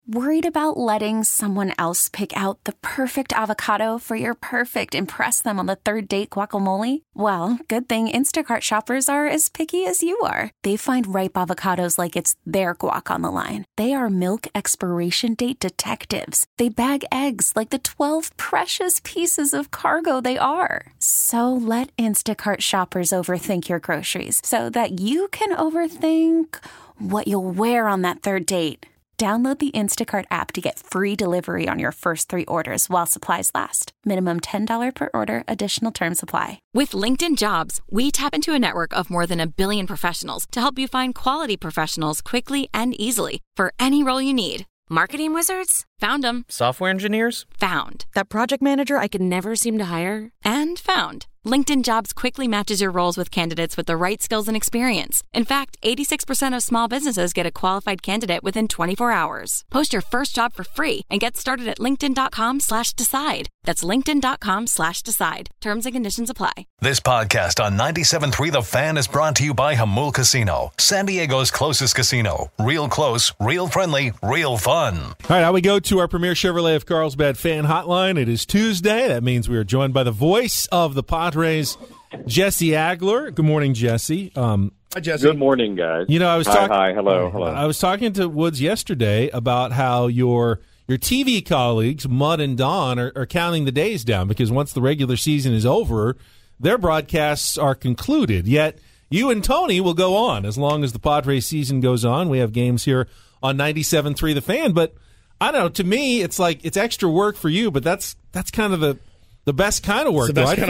Worried about letting someone else pick out the perfect avocado for your perfect impress them on the third date guacamole? Well, good thing Instacart shoppers are as picky as you are. They find ripe avocados like it's their guac on the line. They are milk expiration date detectives. They bag eggs like the 12 precious pieces of cargo they are. So let Instacart shoppers overthink your groceries so that you can overthink what you'll wear on that third date. Download the Instacart app to get free delivery on your first 3 orders while supplies last. Minimum $10 per order. Additional terms apply. With LinkedIn Jobs, we tap into a network of more than 1 billion professionals to help you find quality professionals quickly and easily for any role you need. Marketing wizards? Found them. Software engineers? Found. That project manager I could never seem to hire? And found. LinkedIn Jobs quickly matches your roles with candidates with the right skills and experience. In fact, 86% of small businesses get a qualified candidate within 24 hours. Post your first job for free and get started at linkedin.com/decide. That's linkedin.com/decide. Terms and conditions apply. This podcast on 97.3 The Fan is brought to you by Jamul Casino, San Diego's closest casino. Real close, real friendly, real fun. All right, now we go to our Premier Chevrolet of Carlsbad fan hotline. It is Tuesday. That means we are joined by the voice of the Padres, Jesse Agler. Good morning, Jesse. Hi, Jesse. Good morning, guys. You know, I was Hi, hello. I was talking to Woods yesterday about how your TV colleagues, Mudd and Don, are counting the days down because once the regular season is over, their broadcasts are concluded. Yet you and Tony will go on as long as the Padres season goes on. We have games here on 97.3 The Fan, but I don't know. To me, it's like it's extra work for you, but that's kind of the best kind of work.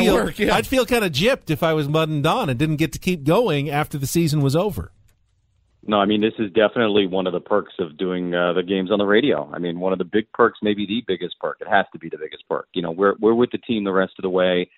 I'd feel kind of gypped if I was Mudd and Don and didn't get to keep going after the season was over. No, I mean, this is definitely one of the perks of doing the games on the radio. I mean, one of the big perks, maybe the biggest perk. It has to be the biggest perk. You know, we're with the team the rest of the way,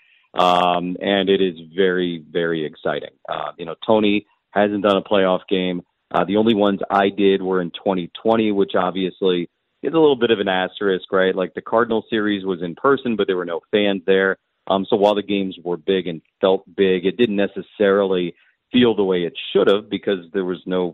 and it is very, very exciting. You know, Tony hasn't done a playoff game. The only ones I did were in 2020, which obviously is a little bit of an asterisk, right? Like the Cardinal series was in person, but there were no fans there. So while the games were big and felt big, it didn't necessarily feel the way it should have because there was no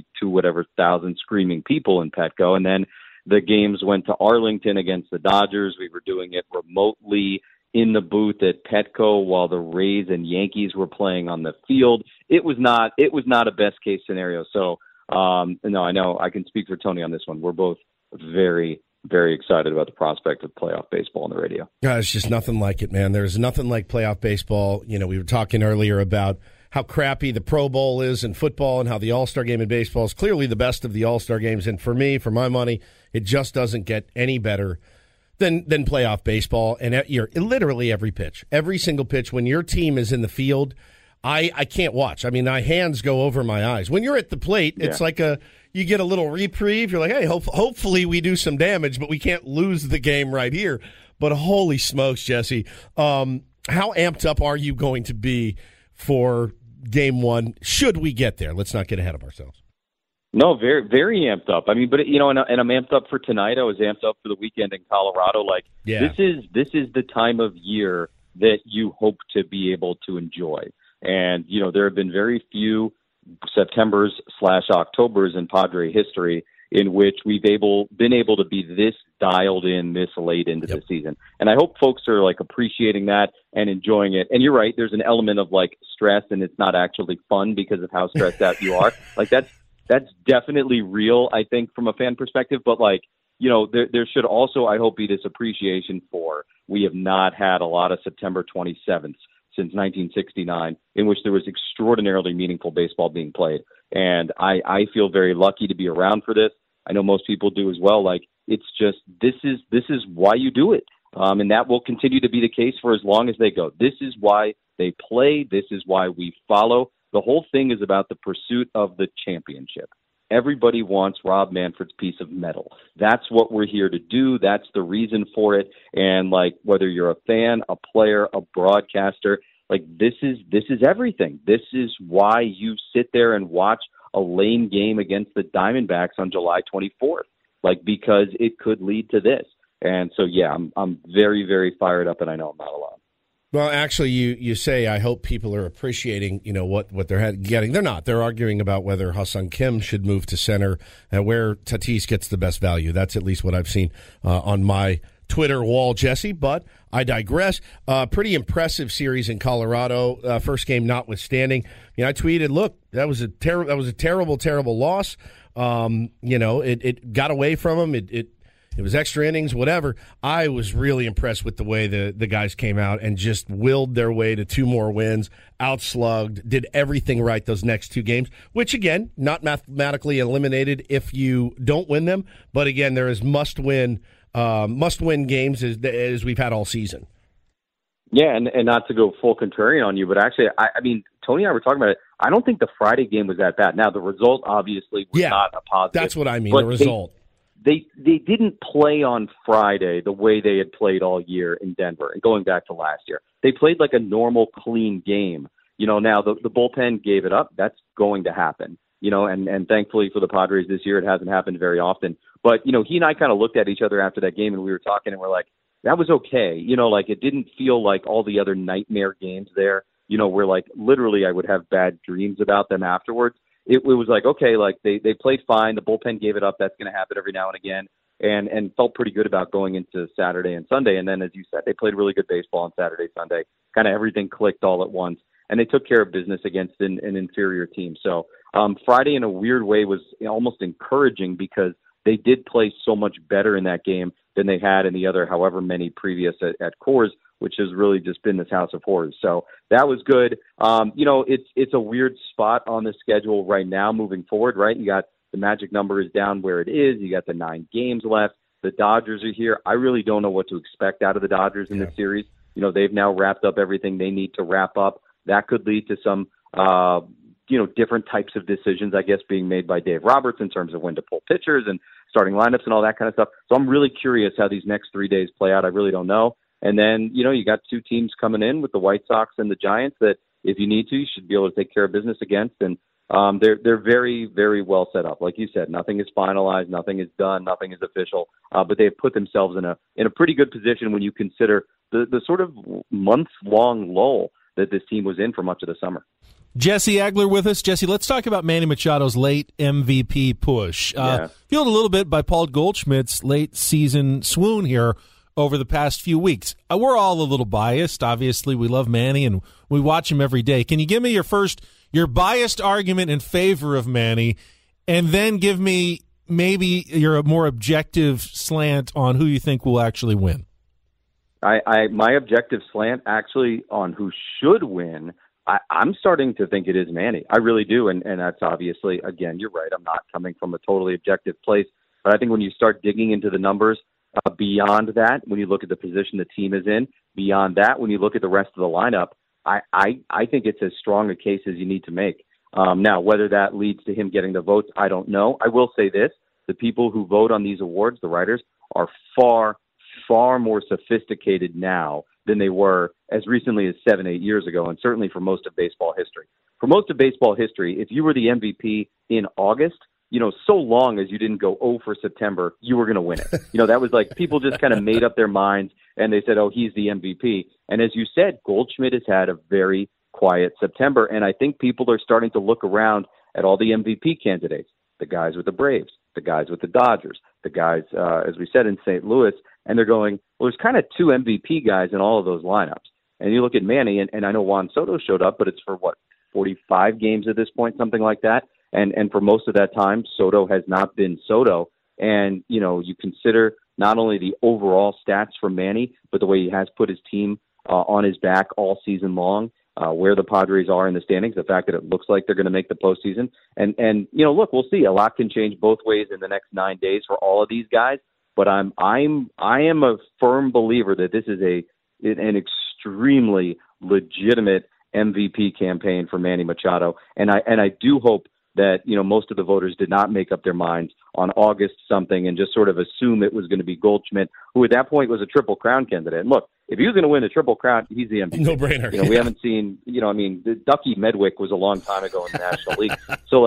42,000 screaming people in Petco. And then the games went to Arlington against the Dodgers. We were doing it remotely in the booth at Petco while the Rays and Yankees were playing on the field. It was not a best case scenario. So no, I know I can speak for Tony on this one. We're both very, very excited about the prospect of playoff baseball on the radio. It's just nothing like it, man. There's nothing like playoff baseball. You know, we were talking earlier about how crappy the Pro Bowl is in football and how the All-Star game in baseball is clearly the best of the All-Star games. And for me, for my money, it just doesn't get any better than playoff baseball. And literally every pitch, every single pitch, when your team is in the field, I can't watch. I mean, my hands go over my eyes. When you're at the plate, it's like you get a little reprieve. You're like, hey, hopefully we do some damage, but we can't lose the game right here. But holy smokes, Jesse, how amped up are you going to be for Game 1, should we get there? Let's not get ahead of ourselves. No, very, very amped up. I mean, but you know, and I'm amped up for tonight. I was amped up for the weekend in Colorado. Like, this is the time of year that you hope to be able to enjoy. And you know, there have been very few Septembers/Octobers in Padre history in which we've been able to be this dialed in this late into the season. And I hope folks are like appreciating that and enjoying it. And you're right, there's an element of like stress and it's not actually fun because of how stressed out you are. Like that's definitely real, I think, from a fan perspective. But like, you know, there should also, I hope, be this appreciation for we have not had a lot of September 27th since 1969 in which there was extraordinarily meaningful baseball being played. And I feel very lucky to be around for this. I know most people do as well. Like, it's just, this is why you do it. And that will continue to be the case for as long as they go. This is why they play. This is why we follow. The whole thing is about the pursuit of the championship. Everybody wants Rob Manfred's piece of metal. That's what we're here to do. That's the reason for it. And like, whether you're a fan, a player, a broadcaster, like this is everything. This is why you sit there and watch a lame game against the Diamondbacks on July 24th, like, because it could lead to this. And so, yeah, I'm very, very fired up, and I know I'm not alone. Well, actually, you say, I hope people are appreciating, what they're getting. They're not. They're arguing about whether Ha-Seong Kim should move to center and where Tatis gets the best value. That's at least what I've seen on my Twitter wall, Jesse, but I digress. Pretty impressive series in Colorado. First game notwithstanding. I tweeted, look, that was a terrible, terrible loss. It got away from him. It was extra innings, whatever. I was really impressed with the way the guys came out and just willed their way to 2 more wins, outslugged, did everything right those next 2 games, which, again, not mathematically eliminated if you don't win them. But, again, there is must-win games as we've had all season. Yeah, and not to go full contrarian on you, but actually, I mean, Tony and I were talking about it. I don't think the Friday game was that bad. Now, the result obviously was not a positive. That's what I mean, the result. They didn't play on Friday the way they had played all year in Denver, and going back to last year. They played like a normal, clean game. Now the bullpen gave it up. That's going to happen. And thankfully for the Padres this year, it hasn't happened very often. But, he and I kind of looked at each other after that game, and we were talking, and we're like, that was okay. It didn't feel like all the other nightmare games there, where like literally I would have bad dreams about them afterwards. It was like, okay, like they played fine. The bullpen gave it up. That's going to happen every now and again, and felt pretty good about going into Saturday and Sunday. And then, as you said, they played really good baseball on Saturday, Sunday. Kind of everything clicked all at once, and they took care of business against an inferior team. So Friday, in a weird way, was almost encouraging because they did play so much better in that game than they had in the other however many previous at Coors, which has really just been this house of horrors. So that was good. It's a weird spot on the schedule right now moving forward, right? You got the magic number is down where it is. You got the 9 games left. The Dodgers are here. I really don't know what to expect out of the Dodgers in this series. They've now wrapped up everything they need to wrap up. That could lead to some, different types of decisions, I guess, being made by Dave Roberts in terms of when to pull pitchers and starting lineups and all that kind of stuff. So I'm really curious how these next 3 days play out. I really don't know. And then, you got 2 teams coming in with the White Sox and the Giants that if you need to, you should be able to take care of business against. And they're very, very well set up. Like you said, nothing is finalized, nothing is done, nothing is official. But they've put themselves in a pretty good position when you consider the sort of month-long lull that this team was in for much of the summer. Jesse Agler with us. Jesse, let's talk about Manny Machado's late MVP push. Fueled a little bit by Paul Goldschmidt's late season swoon here over the past few weeks. We're all a little biased. Obviously, we love Manny and we watch him every day. Can you give me your biased argument in favor of Manny, and then give me maybe your more objective slant on who you think will actually win? My objective slant actually on who should win, I'm starting to think it is Manny. I really do, and that's obviously, again, you're right, I'm not coming from a totally objective place, but I think when you start digging into the numbers, beyond that, when you look at the position the team is in, beyond that, when you look at the rest of the lineup, I think it's as strong a case as you need to make. Now, whether that leads to him getting the votes, I don't know. I will say this, the people who vote on these awards, the writers, are far, far more sophisticated now than they were as recently as 7-8 years ago, and certainly for most of baseball history. For most of baseball history, if you were the MVP in August, so long as you didn't go 0 for September, you were going to win it. That was like people just kind of made up their minds and they said, oh, he's the MVP. And as you said, Goldschmidt has had a very quiet September. And I think people are starting to look around at all the MVP candidates, the guys with the Braves, the guys with the Dodgers, the guys, as we said, in St. Louis. And they're going, well, there's kind of 2 MVP guys in all of those lineups. And you look at Manny, and I know Juan Soto showed up, but it's for 45 games at this point, something like that. And for most of that time, Soto has not been Soto. And, you consider not only the overall stats from Manny, but the way he has put his team on his back all season long, where the Padres are in the standings, the fact that it looks like they're going to make the postseason. And look, we'll see. A lot can change both ways in the next 9 days for all of these guys. But I am a firm believer that this is an extremely legitimate MVP campaign for Manny Machado. And I do hope that, most of the voters did not make up their minds on August something and just sort of assume it was going to be Goldschmidt, who at that point was a Triple Crown candidate. And look, if he was going to win the Triple Crown, he's the MVP. No brainer. We haven't seen, Ducky Medwick was a long time ago in the National League. So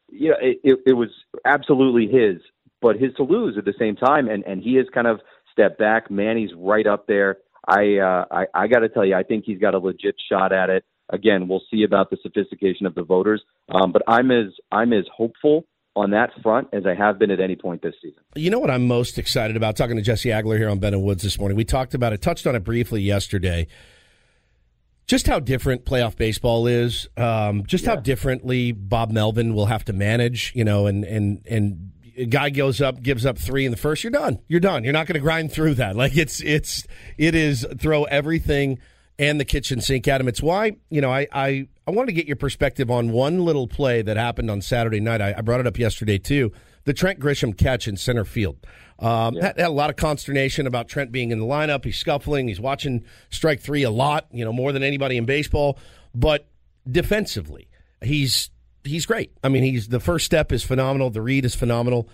it was absolutely his, but his to lose at the same time. And he has kind of stepped back. Manny's right up there. I got to tell you, I think he's got a legit shot at it. Again, we'll see about the sophistication of the voters, but I'm as hopeful on that front as I have been at any point this season. You know what I'm most excited about? Talking to Jesse Agler here on Ben and Woods this morning. We talked about it, touched on it briefly yesterday. Just how different playoff baseball is. How differently Bob Melvin will have to manage. And a guy gives up 3 in the first. You're done. You're not going to grind through that. Like it is throw everything and the kitchen sink at him. It's why I want to get your perspective on one little play that happened on Saturday night. I brought it up yesterday too. The Trent Grisham catch in center field. Had a lot of consternation about Trent being in the lineup. He's scuffling. He's watching strike 3 a lot, more than anybody in baseball. But defensively, he's great. I mean, the first step is phenomenal. The read is phenomenal.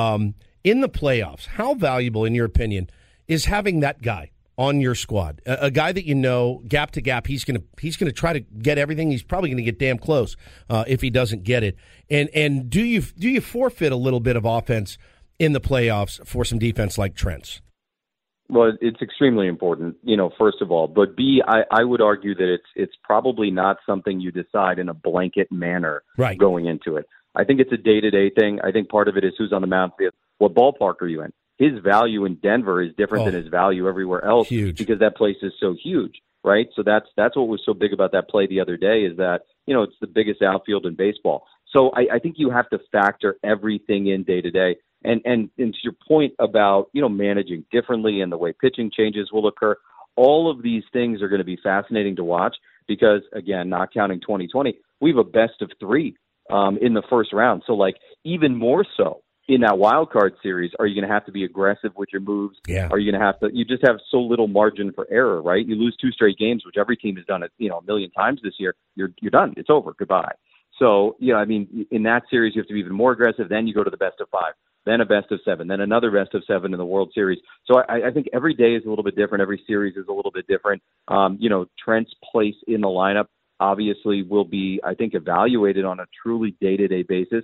In the playoffs, how valuable, in your opinion, is having that guy on your squad, a guy that gap to gap, he's gonna try to get everything. He's probably gonna get damn close if he doesn't get it. And do you forfeit a little bit of offense in the playoffs for some defense like Trent's? Well, it's extremely important, first of all. But B, I would argue that it's probably not something you decide in a blanket manner going into it. I think it's a day-to-day thing. I think part of it is who's on the mound. What ballpark are you in? His value in Denver is different than his value everywhere else because that place is so huge, right? So that's what was so big about that play the other day is that, it's the biggest outfield in baseball. So I think you have to factor everything in day to day. And to your point about, managing differently and the way pitching changes will occur, all of these things are going to be fascinating to watch because, again, not counting 2020, we have a best of 3 in the first round. So, even more so in that wild card series, are you going to have to be aggressive with your moves? Yeah. Are you going to have to – you just have so little margin for error, right? You lose 2 straight games, which every team has done it, a million times this year. You're done. It's over. Goodbye. So, in that series, you have to be even more aggressive. Then you go to the best of 5. Then a best of 7, then another best of 7 in the World Series. So I think every day is a little bit different. Every series is a little bit different. Trent's place in the lineup obviously will be, I think, evaluated on a truly day-to-day basis.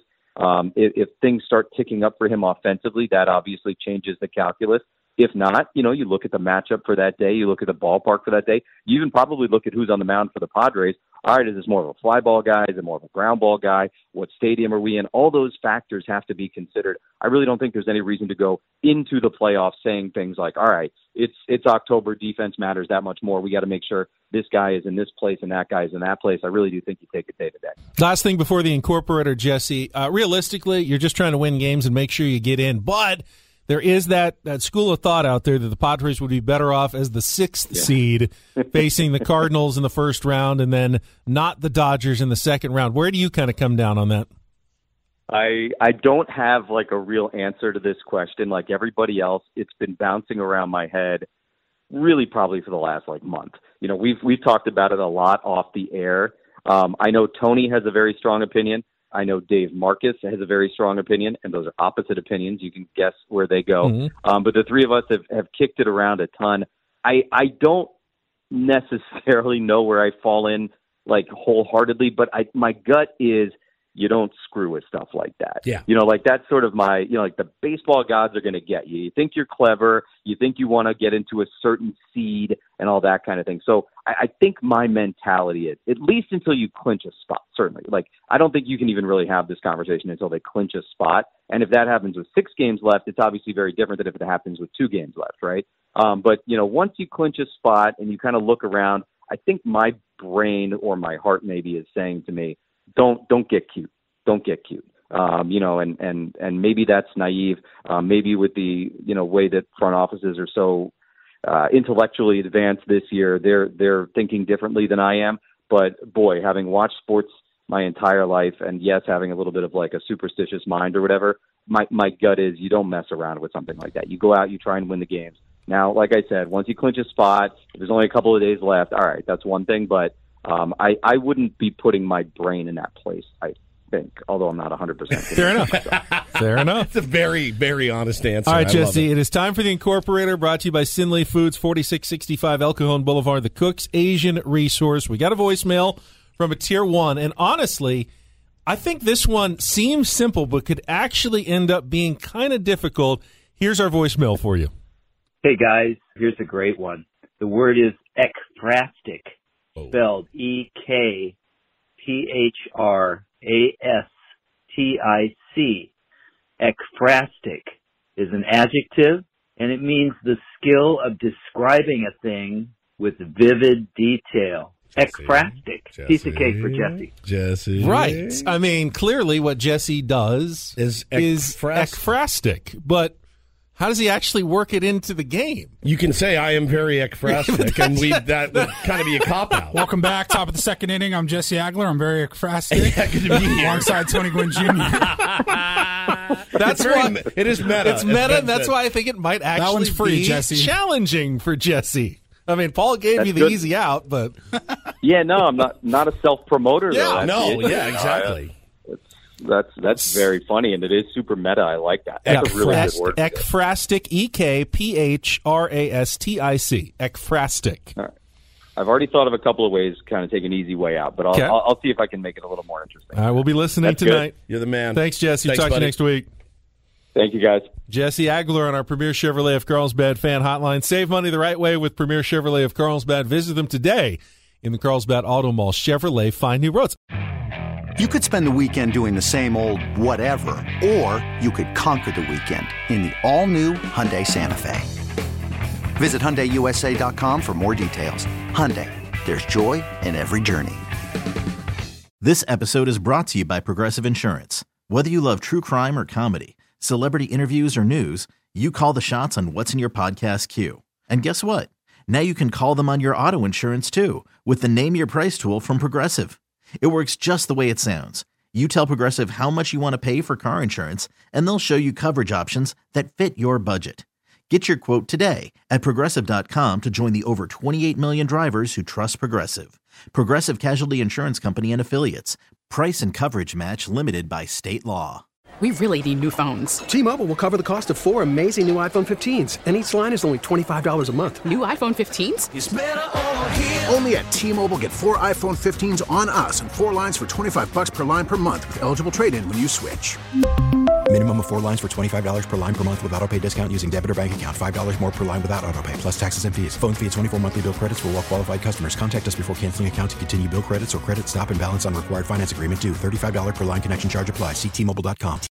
If things start ticking up for him offensively, that obviously changes the calculus. If not, you look at the matchup for that day, you look at the ballpark for that day, you even probably look at who's on the mound for the Padres. All right, is this more of a fly ball guy? Is it more of a ground ball guy? What stadium are we in? All those factors have to be considered. I really don't think there's any reason to go into the playoffs saying things like, all right, it's October, defense matters that much more. We got to make sure this guy is in this place and that guy is in that place. I really do think you take it day to day. Last thing before the incorporator, Jesse, realistically, you're just trying to win games and make sure you get in, but there is that school of thought out there that the Padres would be better off as the 6th seed facing the Cardinals in the first round and then not the Dodgers in the second round. Where do you kind of come down on that? I don't have a real answer to this question. Like everybody else, it's been bouncing around my head really probably for the last month. We've talked about it a lot off the air. I know Tony has a very strong opinion. I know Dave Marcus has a very strong opinion, and those are opposite opinions. You can guess where they go. Mm-hmm. But the three of us have kicked it around a ton. I don't necessarily know where I fall in wholeheartedly, but my gut is you don't screw with stuff like that. Yeah. That's sort of my, the baseball gods are going to get you. You think you're clever. You think you want to get into a certain seed and all that kind of thing. So I think my mentality is, at least until you clinch a spot, certainly. I don't think you can even really have this conversation until they clinch a spot. And if that happens with 6 games left, it's obviously very different than if it happens with 2 games left, right? But, once you clinch a spot and you kind of look around, I think my brain or my heart maybe is saying to me, don't get cute. Don't get cute. And maybe that's naive. Maybe with the, way that front offices are so intellectually advanced this year, they're thinking differently than I am. But boy, having watched sports my entire life, and yes, having a little bit of a superstitious mind or whatever, my gut is you don't mess around with something like that. You go out, you try and win the games. Now, like I said, once you clinch a spot, if there's only a couple of days left, all right, that's one thing. But I wouldn't be putting my brain in that place, I think, although I'm not 100%. Fair enough. Fair enough. It's a very, very honest answer. All right, Jesse, it is time for the Incorporator, brought to you by Sinley Foods, 4665 El Cajon Boulevard, the Cook's Asian Resource. We got a voicemail from a Tier 1, and honestly, I think this one seems simple but could actually end up being kind of difficult. Here's our voicemail for you. Hey, guys, here's a great one. The word is ekphrastic, spelled E-K-P-H-R-A-S-T-I-C. Ekphrastic is an adjective, and it means the skill of describing a thing with vivid detail. Ekphrastic. Piece of cake for Jesse. Jesse. Right. I mean, clearly what Jesse does is ekphrastic. But how does he actually work it into the game? You can say, I am very ekphrastic, and that would kind of be a cop-out. Welcome back. Top of the second inning. I'm Jesse Agler. I'm very ekphrastic. Good to be here. Alongside Tony Gwynn Jr. It is meta. It's meta, and that's why I think it might actually that one's free, be Jesse. Challenging for Jesse. I mean, Paul gave you the easy out, but yeah, no, I'm not a self-promoter. Yeah, though. Exactly. That's very funny, and it is super meta. I like that. That's a really good word. Ekphrastic, E-K-P-H-R-A-S-T-I-C. Ekphrastic. All right. I've already thought of a couple of ways to kind of take an easy way out, but I'll see if I can make it a little more interesting. All right, we'll be listening That's tonight. Good. You're the man. Thanks, Jesse. Thanks, Talk to you buddy. next week. Thank you, guys. Jesse Agler on our Premier Chevrolet of Carlsbad fan hotline. Save money the right way with Premier Chevrolet of Carlsbad. Visit them today in the Carlsbad Auto Mall. Chevrolet, find new roads. You could spend the weekend doing the same old whatever, or you could conquer the weekend in the all-new Hyundai Santa Fe. Visit HyundaiUSA.com for more details. Hyundai, there's joy in every journey. This episode is brought to you by Progressive Insurance. Whether you love true crime or comedy, celebrity interviews or news, you call the shots on what's in your podcast queue. And guess what? Now you can call them on your auto insurance too with the Name Your Price tool from Progressive. It works just the way it sounds. You tell Progressive how much you want to pay for car insurance, and they'll show you coverage options that fit your budget. Get your quote today at Progressive.com to join the over 28 million drivers who trust Progressive. Progressive Casualty Insurance Company and Affiliates. Price and coverage match limited by state law. We really need new phones. T-Mobile will cover the cost of 4 amazing new iPhone 15s, and each line is only $25 a month. New iPhone 15s? It's better over here. Only at T-Mobile, get 4 iPhone 15s on us and 4 lines for $25 per line per month with eligible trade-in when you switch. Minimum of 4 lines for $25 per line per month with autopay discount using debit or bank account. $5 more per line without autopay, plus taxes and fees. Phone fee at 24 monthly bill credits for well-qualified customers. Contact us before canceling account to continue bill credits or credit stop and balance on required finance agreement due. $35 per line connection charge applies. See T-Mobile.com.